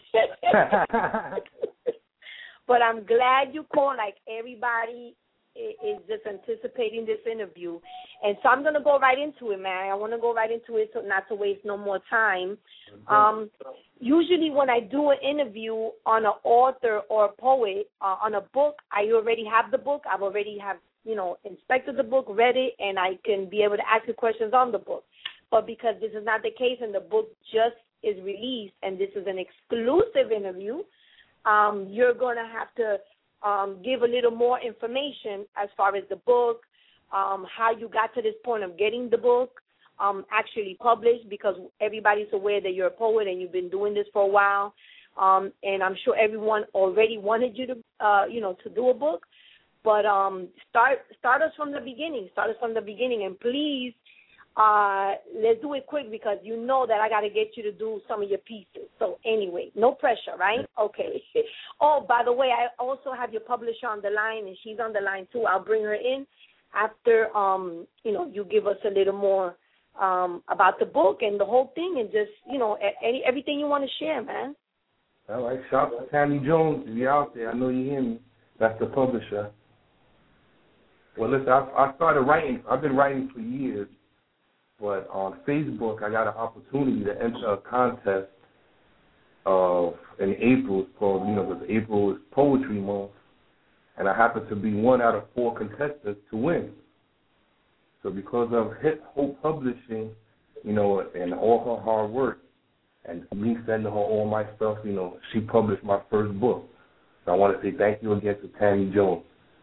But I'm glad you called. Like, everybody is just anticipating this interview. And so I'm going to go right into it, man. I want to go right into it so not to waste no more time. Um, usually when I do an interview on an author or a poet, uh, on a book, I already have the book. I've already have, you know, inspected the book, read it, and I can be able to ask you questions on the book. But because this is not the case and the book just is released and this is an exclusive interview, um, you're going to have to Um, give a little more information as far as the book, um, how you got to this point of getting the book um, actually published, because everybody's aware that you're a poet and you've been doing this for a while. Um, and I'm sure everyone already wanted you to, uh, you know, to do a book. But um, start start us from the beginning. Start us from the beginning, and please, uh, let's do it quick because you know that I got to get you to do some of your pieces. So anyway, no pressure, right? Okay. Oh, by the way, I also have your publisher on the line, and she's on the line too. I'll bring her in after, um, you know, you give us a little more um, about the book and the whole thing, and just, you know, any everything you want to share, man. All right. Shout out to Tammy Jones. If you're out there, I know you hear me. That's the publisher. Well, listen, I, I started writing. I've been writing for years. But on Facebook, I got an opportunity to enter a contest of in April. It's called, you know, because April is Poetry Month, and I happened to be one out of four contestants to win. So because of Hip Hope Publishing, you know, and all her hard work, and me sending her all my stuff, you know, she published my first book. So I want to say thank you again to Tammy Jones.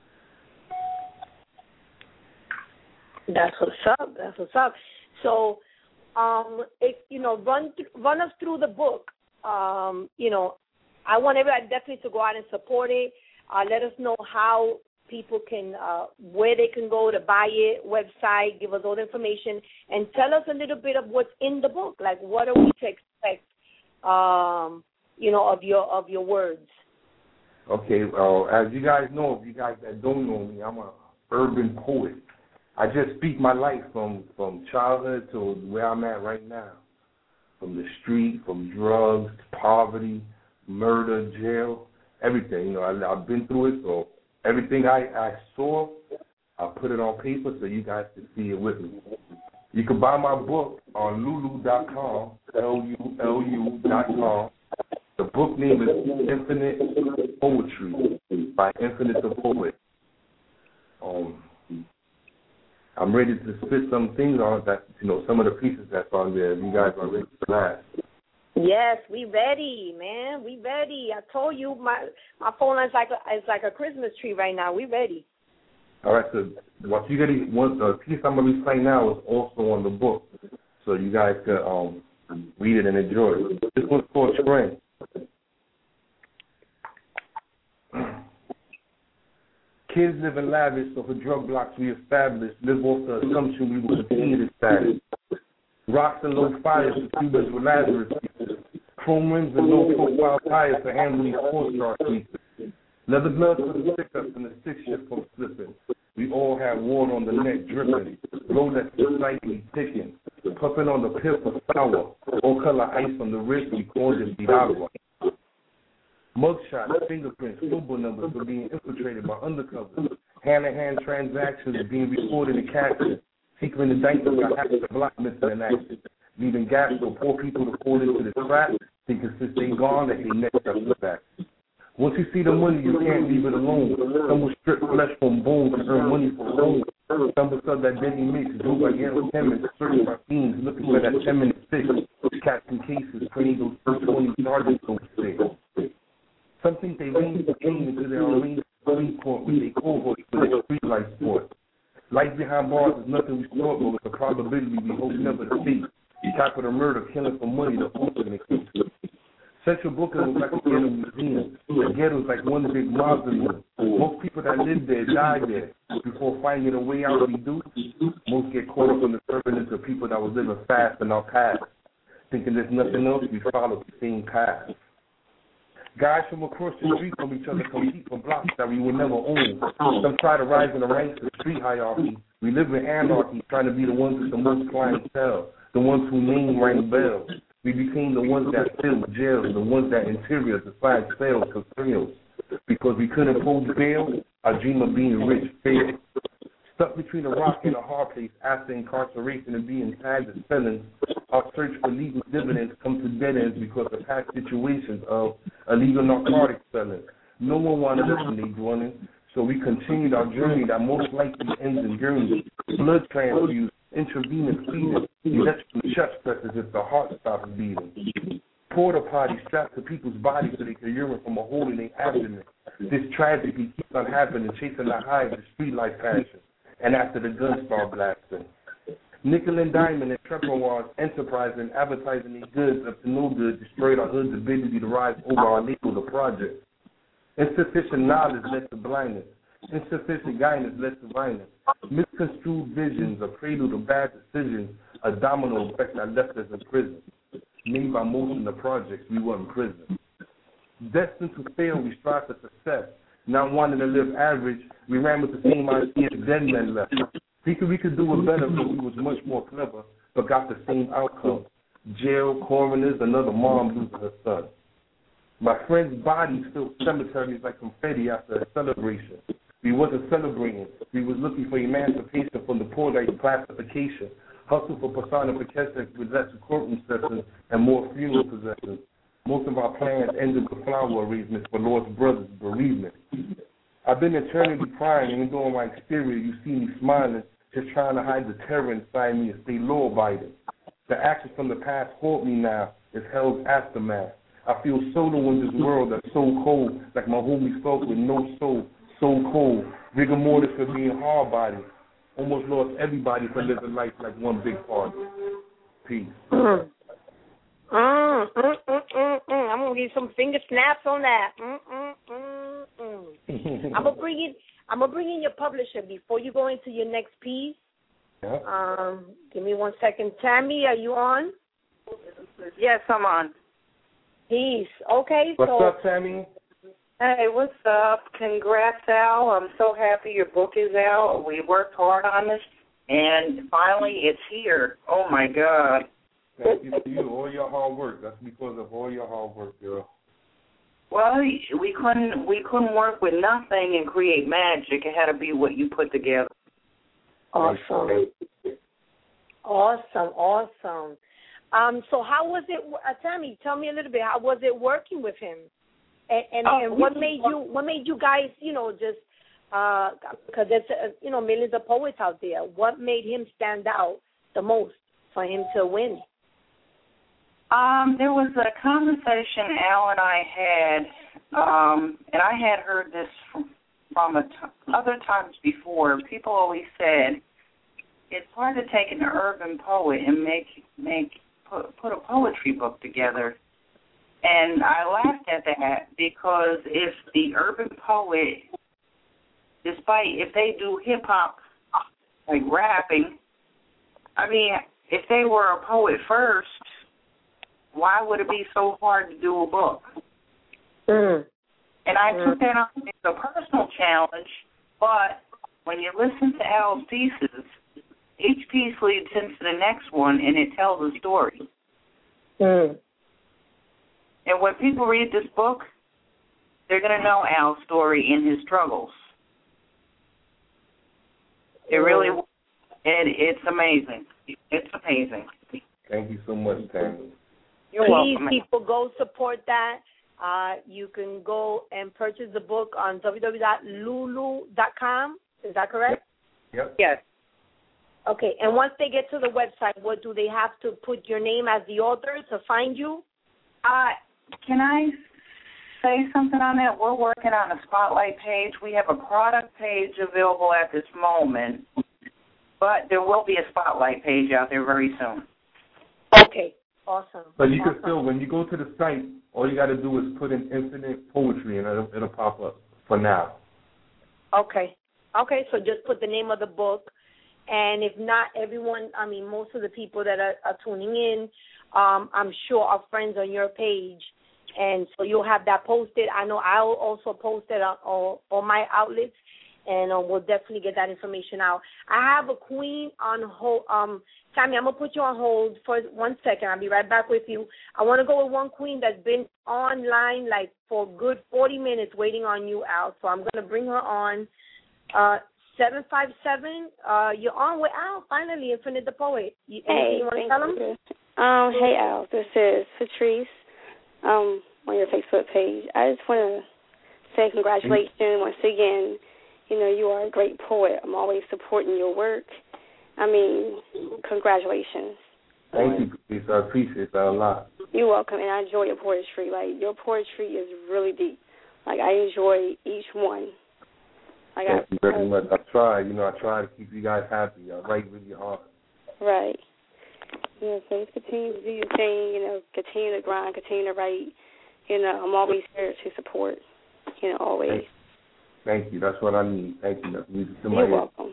That's what's up. That's what's up. So, um, if, you know, run th- run us through the book. Um, you know, I want everybody definitely to go out and support it. Uh, let us know how people can, uh, where they can go to buy it, website, give us all the information, and tell us a little bit of what's in the book. Like, what are we to expect, um, you know, of your of your words? Okay, uh, as you guys know, if you guys that don't know me, I'm a urban poet. I just speak my life from, from childhood to where I'm at right now, from the street, from drugs, poverty, murder, jail, everything. You know, I, I've been through it, so everything I, I saw, I put it on paper so you guys can see it with me. You can buy my book on lulu dot com, L U L U dot com. The book name is Infinite Poetry by Infinite the Poet. Um, I'm ready to spit some things on that, you know, some of the pieces that's on there. You guys are ready for that. Yes, we ready, man. We ready. I told you my my phone is like a, is like a Christmas tree right now. We ready. All right, so what you gonna one the piece I'm gonna be playing now is also on the book, so you guys can um read it and enjoy it. This one's called Trend. Kids live in lavish, so for drug blocks we establish, live off the assumption we will continue this status. Rocks and low fires for Cubans with Lazarus pieces. Chrome rims and low-profile tires for handling sports car pieces. Leather gloves for the stick-ups and the stick shift from slipping. We all have water on the neck dripping. Rolex slightly ticking. Puffing on the pip of sour. All color ice on the wrist, we call it Diablo. Mugshots, fingerprints, football numbers for being infiltrated by undercovers. Hand-to-hand transactions being recorded in captions. Secret indictments got half the block missing in action. Leaving gaps for poor people to fall into the trap, thinking since they gone that they next up the back. Once you see the money, you can't leave it alone. Some will strip flesh from bones to earn money for loans. Some will sell that deadly mix, do by yellow chemists, searching by fiends, looking for that ten-minute fix. Captain cases, praying those first twenty charges don't stay. Some think they range the game into their own Supreme Court with their cohorts for their street life sport. Life behind bars is nothing we thought, but with a probability we hope never to see. Capital murder, killing for money, the ultimate case. Central Brooklyn was like a ghetto museum. The ghetto was like one big mausoleum. Most people that live there die there. Before finding a way out, we do. Most get caught up in the turbulence of people that was living fast in our past. Thinking there's nothing else, we follow the same path. Guys from across the street from each other compete for blocks that we would never own. Some try to rise in the ranks of the street hierarchy. We live in anarchy, trying to be the ones with the most clientele, the ones who name ring bells. We became the ones that fill jails, the ones that interiors, decide sales for thrills. Because we couldn't hold bail, our dream of being rich failed. Stuck between a rock and a hard place after incarceration and being tagged as felons, our search for legal dividends come to dead ends because of past situations of illegal narcotics selling. No one wanted us in their running, so we continued our journey that most likely ends in Guernsey. Blood transfused, intravenous feeding, electrical chest presses if the heart stops beating. Porta potty strapped to people's bodies so they can urine from a hole in their abdomen. This tragedy keeps on happening, chasing the high of the street life passion. And after the guns start blasting. Nickel and diamond and Trepowars enterprising, advertising their goods up to no good, destroyed our hood's ability to rise over our legal the project. Insufficient knowledge led to blindness. Insufficient guidance led to violence. Misconstrued visions, a prelude to bad decisions, a domino effect that left us in prison. Made by most in the projects, we were in prison. Destined to fail, we strive for success. Not wanting to live average, we ran with the same idea dead men left. Thinking we could do it better because we was much more clever, but got the same outcome. Jail, coroners, another mom losing her son. My friend's bodies filled cemeteries like confetti after a celebration. We wasn't celebrating. We was looking for emancipation from the poor like classification. Hustle for personification with less courtroom sessions and more funeral possessions. Most of our plans ended with flower arrangements for lost brothers' bereavement. I've been eternally crying, and though on my exterior you see me smiling, just trying to hide the terror inside me and stay law-abiding. The actions from the past haunt me now. It's hell's aftermath. I feel solo in this world that's so cold, like my homie felt with no soul, so cold. Rigor mortis for being hard-bodied. Almost lost everybody for living life like one big party. Peace. Mm, mm, mm, mm, mm. I'm going to give some finger snaps on that. Mm, mm, mm, mm. I'm gonna bring in. I'm gonna bring in your publisher before you go into your next piece. Yeah. Um, give me one second. Tammy, are you on? Yes, I'm on. Peace. Okay. What's so, up, Tammy? Hey, what's up? Congrats, Al. I'm so happy your book is out. We worked hard on this, and finally it's here. Oh, my God. Thank you to you, all your hard work. That's because of all your hard work, girl. Well, we couldn't we couldn't work with nothing and create magic. It had to be what you put together. Awesome. Awesome, awesome. Um, so how was it, uh, Tammy? Tell me a little bit. How was it working with him? And and, oh, and what made you what made you guys, you know, just because uh, there's uh, you know millions of poets out there. What made him stand out the most for him to win? Um, there was a conversation Al and I had, um, and I had heard this from, from a t- other times before. People always said it's hard to take an urban poet and make make put, put a poetry book together. And I laughed at that because if the urban poet, despite if they do hip hop like rapping, I mean, if they were a poet first, why would it be so hard to do a book? Mm. And I mm. took that on as a personal challenge, but when you listen to Al's pieces, each piece leads into the next one, and it tells a story. Mm. And when people read this book, they're going to know Al's story and his struggles. It really, it, it's amazing. It's amazing. Thank you so much, Tammy. You're Please, welcome. people, go support that. Uh, you can go and purchase the book on w w w dot lulu dot com. Is that correct? Yep. Yes. Okay, and once they get to the website, what do they have to put your name as the author to find you? Uh, can I say something on that? We're working on a spotlight page. We have a product page available at this moment, but there will be a spotlight page out there very soon. Okay, awesome. But you awesome. can still, when you go to the site, all you got to do is put in Infinite Poetry, and it'll, it'll pop up for now. Okay. Okay, so just put the name of the book. And if not, everyone, I mean, most of the people that are, are tuning in, um, I'm sure are friends on your page. And so you'll have that posted. I know I'll also post it on, on, on my outlets, and um, we'll definitely get that information out. I have a queen on hold. Um, Tammy, I'm going to put you on hold for one second. I'll be right back with you. I want to go with one queen that's been online like for a good forty minutes waiting on you, Al. So I'm going to bring her on. Uh, seven five seven, uh, you're on with Al, finally, Infinite the Poet. You, hey, you want to tell him? You. Um, hey, Al, this is Patrice um, on your Facebook page. I just want to say congratulations once again. You know, you are a great poet. I'm always supporting your work. I mean, congratulations. Thank you, Patrice. I appreciate that a lot. You're welcome, and I enjoy your poetry. Like, your poetry is really deep. Like, I enjoy each one. Like Thank I, you very much. I try, you know, I try to keep you guys happy. I write really hard. Right. You know, so just continue to do your thing, you know, continue to grind, continue to write. You know, I'm always here to support, you know, always. Thank, thank you. That's what I need. Thank you. That's music to my You're ear. welcome.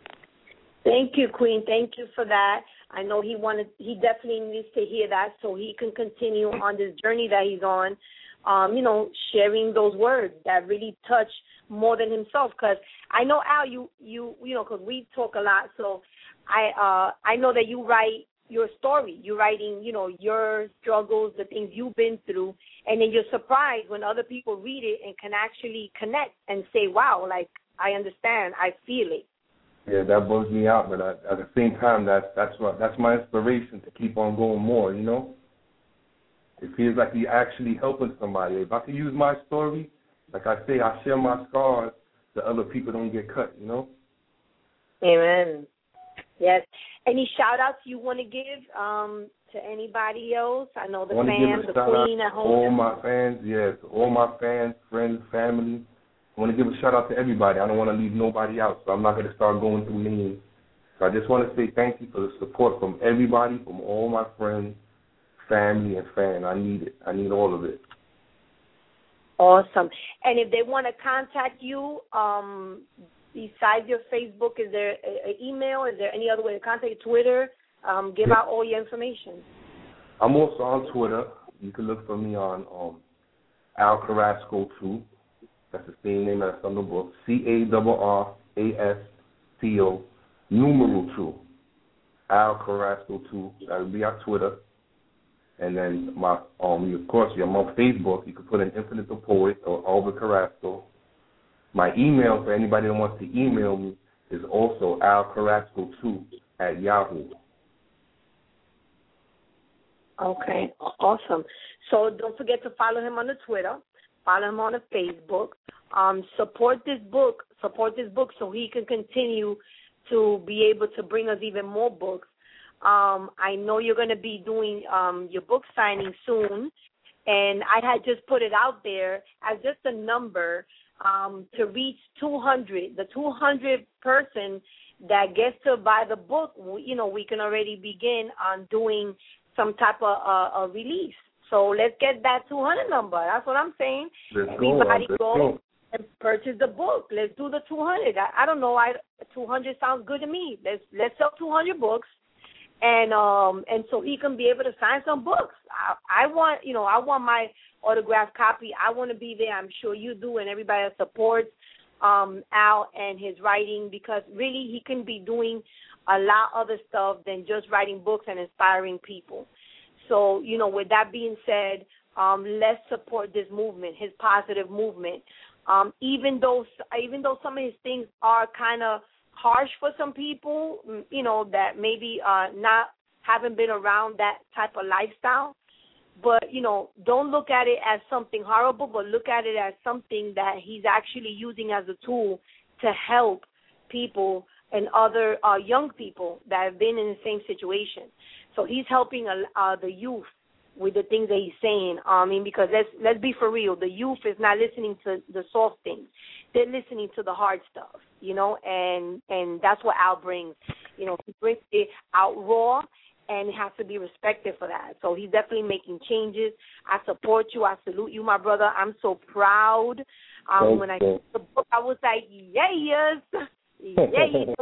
Thank you, Queen. Thank you for that. I know he wanted, he definitely needs to hear that so he can continue on this journey that he's on. Um, you know, sharing those words that really touch more than himself. Because I know, Al, you, you, you know, because we talk a lot. So I, uh, I know that you write your story. You're writing, you know, your struggles, the things you've been through, and then you're surprised when other people read it and can actually connect and say, "Wow, like I understand, I feel it." Yeah, that bums me out, but I, at the same time, that's that's what that's my inspiration to keep on going more. You know. It feels like you're actually helping somebody. If I can use my story, like I say, I share my scars so other people don't get cut, you know? Amen. Yes. Any shout-outs you want to give um, to anybody else? I know the I want to fans, give a the queen at home. all my fans, yes, all my fans, friends, family. I want to give a shout-out to everybody. I don't want to leave nobody out, so I'm not going to start going through names. So I just want to say thank you for the support from everybody, from all my friends, family and fan. I need it. I need all of it. Awesome. And if they want to contact you, um, besides your Facebook, is there an email? Is there any other way to contact you? Twitter? Um, give out all your information. I'm also on Twitter. You can look for me on um, Al Carrasco two. That's the same name that's on the book. C A R R A S C O, numeral two. Al Carrasco two. That'll be our Twitter. And then, my um, of course, I'm on Facebook. You can put in Infinite the Poet or Albert Carrasco. My email for anybody that wants to email me is also Al Carrasco two at Yahoo. Okay, awesome. So don't forget to follow him on the Twitter, follow him on the Facebook. Um, support this book, support this book so he can continue to be able to bring us even more books. Um, I know you're going to be doing um, your book signing soon, and I had just put it out there as just a number um, to reach two hundred. The two hundred person that gets to buy the book, you know, we can already begin on doing some type of uh, a release. So let's get that two hundred number. That's what I'm saying. Let's Everybody go, go, go and purchase the book. Let's do the two hundred. I, I don't know. I two hundred sounds good to me. Let's let's sell two hundred books, and um and so he can be able to sign some books. I, I want you know I want my autographed copy. I want to be there. I'm sure you do, and everybody that supports um, Al and his writing, because really he can be doing a lot other stuff than just writing books and inspiring people. So, you know, with that being said, um, let's support this movement, his positive movement. Um, even though even though some of his things are kind of harsh for some people, you know, that maybe uh, not haven't been around that type of lifestyle. But, you know, don't look at it as something horrible, but look at it as something that he's actually using as a tool to help people and other uh, young people that have been in the same situation. So he's helping uh, the youth with the things that he's saying. I mean, because let's let's be for real. The youth is not listening to the soft things. They're listening to the hard stuff, you know, and, and that's what Al brings. You know, he brings it out raw, and it has to be respected for that. So he's definitely making changes. I support you. I salute you, my brother. I'm so proud. Um, when I read the book, I was like, yes. Yeah,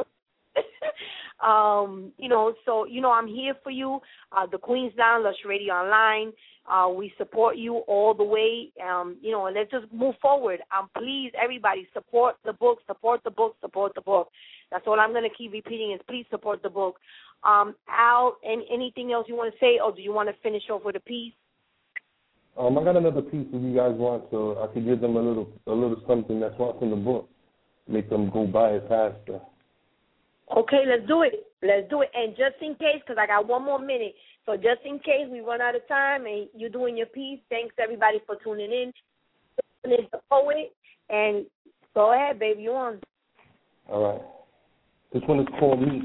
um, you know, so, you know, I'm here for you. Uh, the Queen's Lounge, Lush Radio Online, uh, we support you all the way. Um, you know, and let's just move forward. Um, please, everybody, support the book, support the book, support the book. That's all I'm going to keep repeating is please support the book. Um, Al, and anything else you want to say, or do you want to finish off with a piece? Um, I got another piece if you guys want, so I could give them a little, a little something that's what's in the book. Make them go by it faster. Okay, let's do it. Let's do it. And just in case, because I got one more minute, so just in case we run out of time and you're doing your piece, thanks everybody for tuning in. It's the poet, and go ahead, baby, you on. All right. This one is called Me.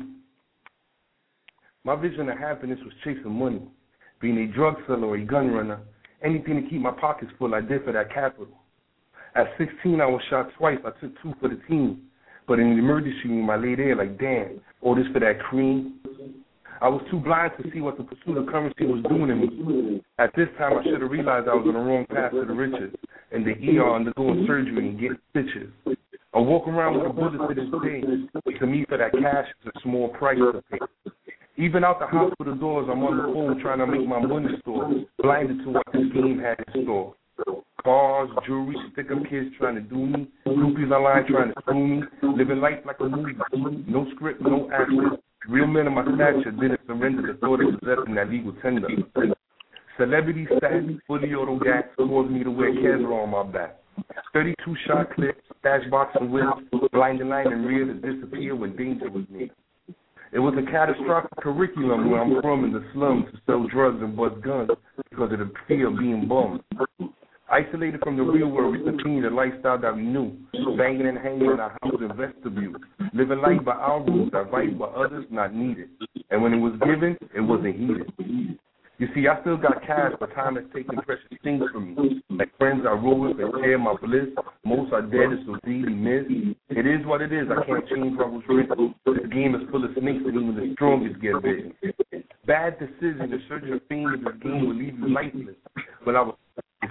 My vision of happiness was chasing money, being a drug seller or a gun runner. Anything to keep my pockets full, I did for that capital. At sixteen, I was shot twice. I took two for the team. But in the emergency room, I lay there like, damn, all this for that cream. I was too blind to see what the pursuit of currency was doing to me. At this time, I should have realized I was on the wrong path to the riches, in the E R undergoing surgery and getting stitches. I walk around with a bullet to this day. To me, for that cash, it's a small price to pay. Even out the hospital doors, I'm on the phone trying to make my money store, blinded to what this game had in store. Cars, jewelry, stick-up kids trying to do me, groupies online trying to screw me, living life like a movie, no script, no action. Real men of my stature didn't surrender the thought of possessing that legal tender. Celebrity status, fully auto gas caused me to wear Kevlar on my back. thirty-two shot clips, stash boxing whips, blinding line and rear to disappear when danger was near. It was a catastrophic curriculum where I'm from in the slums to sell drugs and bust guns because of the fear of being bummed. Isolated from the real world, we continued the lifestyle that we knew, banging and hanging in our house and vestibule, living life by our rules, advice by others not needed. And when it was given, it wasn't heeded. You see, I still got cash, but time has taken precious things from me. Like friends I roll with and share my bliss. Most are dead, it's so deeply missed. It is what it is, I can't change what was written. This game is full of snakes and even the strongest get bitten. Bad decision, the search of fame in this game will leave you lifeless. But I was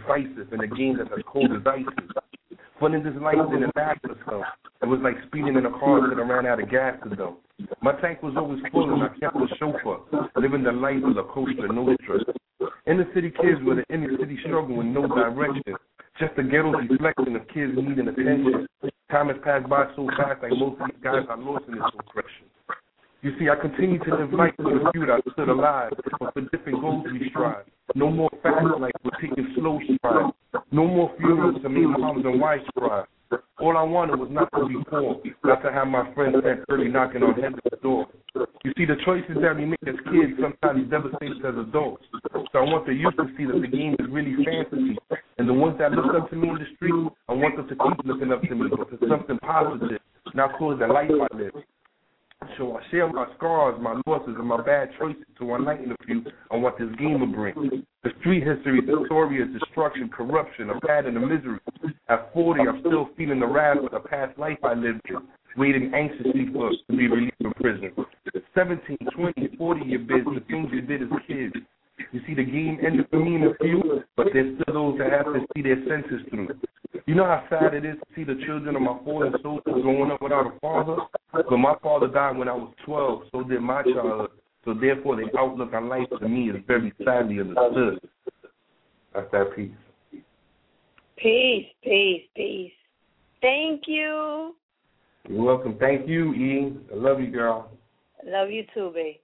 decisive in a game that's as cold as ice. Fun in this life didn't last us though. It was like speeding in a car that ran out of gas though. My tank was always full and I kept a chauffeur, living the life of a coaster, no stress. Inner city kids with an inner city struggle with no direction. Just a ghetto reflection of kids needing attention. Time has passed by so fast, like most of these guys are lost in this oppression. You see, I continue to live life for the few that stood alive, but for different goals we strive. No more fast life, we're taking slow strides. No more funerals to make moms and wives cry. All I wanted was not to be poor, not to have my friends stand early knocking on heaven's door. You see, the choices that we make as kids sometimes devastate us as adults. So I want the youth to see that the game is really fantasy. And the ones that look up to me in the street, I want them to keep looking up to me because it's something positive, not cause the life I live. So I share my scars, my losses, and my bad choices to enlighten a few on what this game will bring. The street history, the story of destruction, corruption, a pattern of misery. At forty, I'm still feeling the wrath of the past life I lived in, waiting anxiously for us to be released from prison. seventeen, twenty, forty-year bids, the things you did as kids. You see, the game ended for me and a few, but there's still those that have to see their senses through. You know how sad it is to see the children of my fallen soldiers growing up without a father? But my father died when I was twelve, so did my childhood. So therefore, the outlook on life to me is very sadly understood. That's that piece. Peace, peace, peace. Thank you. You're welcome. Thank you, E. I love you, girl. Love you too, babe.